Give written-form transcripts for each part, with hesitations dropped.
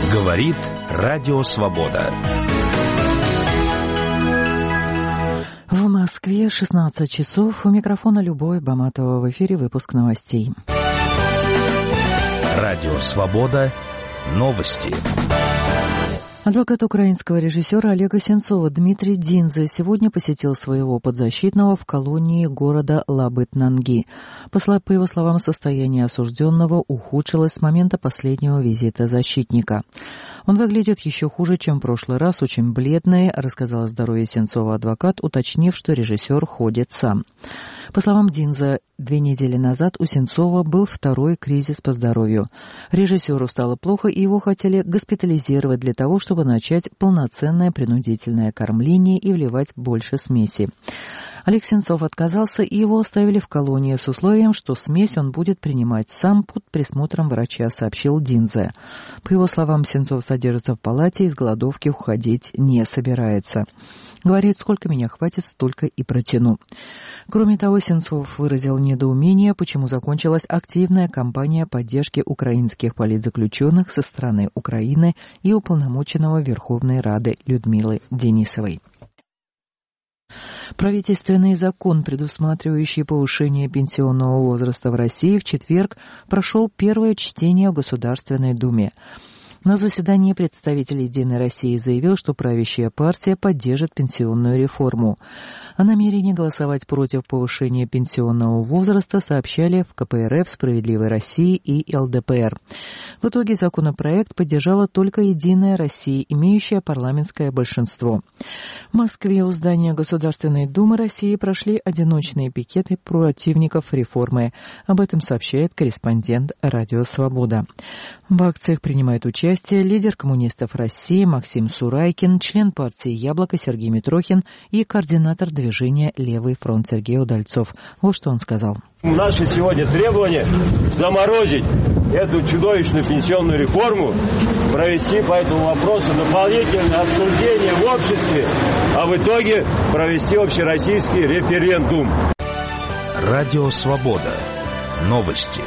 Говорит Радио Свобода. В Москве 16 часов. У микрофона Любовь Баматова. В эфире выпуск новостей. Радио Свобода. Новости. Адвокат украинского режиссера Олега Сенцова Дмитрий Динзе сегодня посетил своего подзащитного в колонии города Лабытнанги. По его словам, состояние осужденного ухудшилось с момента последнего визита защитника. Он выглядит еще хуже, чем в прошлый раз, очень бледный, рассказал о здоровье Сенцова адвокат, уточнив, что режиссер ходит сам. По словам Динзе, 2 недели назад у Сенцова был второй кризис по здоровью. Режиссеру стало плохо, и его хотели госпитализировать для того, чтобы начать полноценное принудительное кормление и вливать больше смеси. Олег Сенцов отказался, и его оставили в колонии с условием, что смесь он будет принимать сам под присмотром врача, сообщил Динзе. По его словам, Сенцов содержится в палате и из голодовки уходить не собирается. Говорит, сколько меня хватит, столько и протяну. Кроме того, Сенцов выразил недоумение, почему закончилась активная кампания поддержки украинских политзаключенных со стороны Украины и уполномоченного Верховной Рады Людмилы Денисовой. Правительственный закон, предусматривающий повышение пенсионного возраста в России, в четверг прошел первое чтение в Государственной Думе. На заседании представитель «Единой России» заявил, что правящая партия поддержит пенсионную реформу. О намерении голосовать против повышения пенсионного возраста сообщали в КПРФ, «Справедливой России» и ЛДПР. В итоге законопроект поддержала только «Единая Россия», имеющая парламентское большинство. В Москве у здания Государственной Думы России прошли одиночные пикеты противников реформы. Об этом сообщает корреспондент «Радио Свобода». В акциях принимает участие лидер коммунистов России Максим Сурайкин, член партии «Яблоко» Сергей Митрохин и координатор движения «Левый фронт» Сергей Удальцов. Вот что он сказал. Наше сегодня требование заморозить эту чудовищную пенсионную реформу, провести по этому вопросу дополнительное обсуждение в обществе, а в итоге провести общероссийский референдум. Радио Свобода. Новости.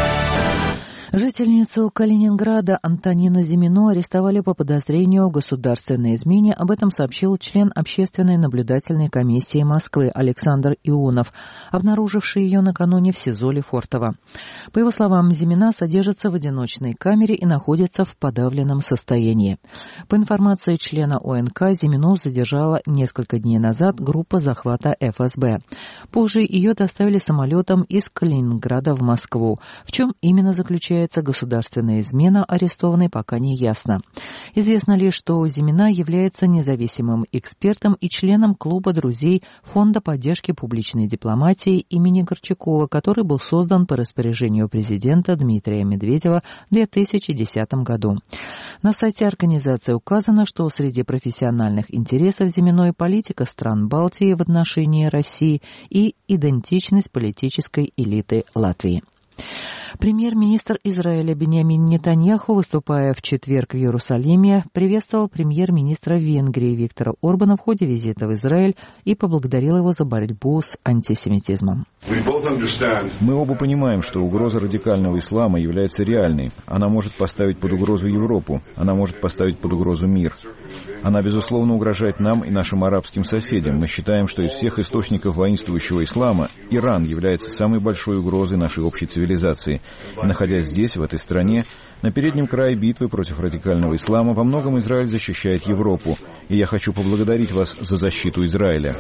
Жительницу Калининграда Антонину Зимину арестовали по подозрению в государственной измене. Об этом сообщил член Общественной наблюдательной комиссии Москвы Александр Ионов, обнаруживший ее накануне в СИЗО Лефортово. По его словам, Зимина содержится в одиночной камере и находится в подавленном состоянии. По информации члена ОНК, Зимину задержала несколько дней назад группа захвата ФСБ. Позже ее доставили самолетом из Калининграда в Москву. В чем именно заключается государственная измена арестованной, пока не ясно. Известно лишь, что Зимина является независимым экспертом и членом клуба друзей Фонда поддержки публичной дипломатии имени Горчакова, который был создан по распоряжению президента Дмитрия Медведева в 2010 году. На сайте организации указано, что среди профессиональных интересов Зиминой политика стран Балтии в отношении России и идентичность политической элиты Латвии. Премьер-министр Израиля Биньямин Нетаньяху, выступая в четверг в Иерусалиме, приветствовал премьер-министра Венгрии Виктора Орбана в ходе визита в Израиль и поблагодарил его за борьбу с антисемитизмом. Мы оба понимаем, что угроза радикального ислама является реальной. Она может поставить под угрозу Европу, она может поставить под угрозу мир. Она, безусловно, угрожает нам и нашим арабским соседям. Мы считаем, что из всех источников воинствующего ислама Иран является самой большой угрозой нашей общей цивилизации. И, находясь здесь, в этой стране, на переднем крае битвы против радикального ислама, во многом Израиль защищает Европу. И я хочу поблагодарить вас за защиту Израиля.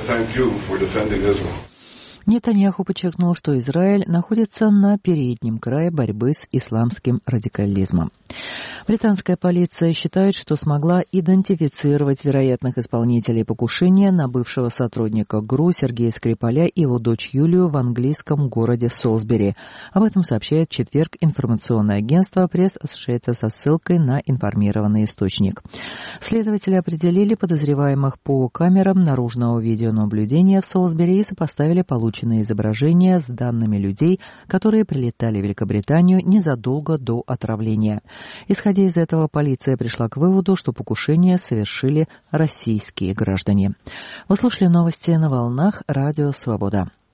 Нетаньяху подчеркнул, что Израиль находится на переднем крае борьбы с исламским радикализмом. Британская полиция считает, что смогла идентифицировать вероятных исполнителей покушения на бывшего сотрудника ГРУ Сергея Скрипаля и его дочь Юлию в английском городе Солсбери. Об этом сообщает в четверг информационное агентство Press Associated со ссылкой на информированный источник. Следователи определили подозреваемых по камерам наружного видеонаблюдения в Солсбери и сопоставили полученные изображения с данными людей, которые прилетали в Великобританию незадолго до отравления. Исходя из этого, полиция пришла к выводу, что покушение совершили российские граждане. Вы слушали новости на волнах Радио Свобода.